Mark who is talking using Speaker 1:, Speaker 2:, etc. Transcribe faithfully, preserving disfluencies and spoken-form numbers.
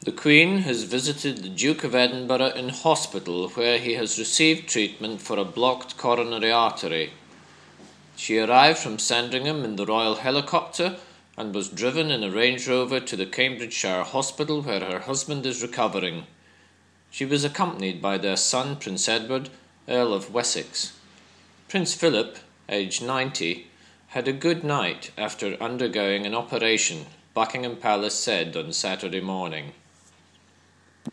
Speaker 1: The Queen has visited the Duke of Edinburgh in hospital, where he has received treatment for a blocked coronary artery. She arrived from Sandringham in the Royal Helicopter and was driven in a Range Rover to the Cambridgeshire Hospital, where her husband is recovering. She was accompanied by their son, Prince Edward, Earl of Wessex. Prince Philip, aged ninety, had a good night after undergoing an operation, Buckingham Palace said on Saturday morning.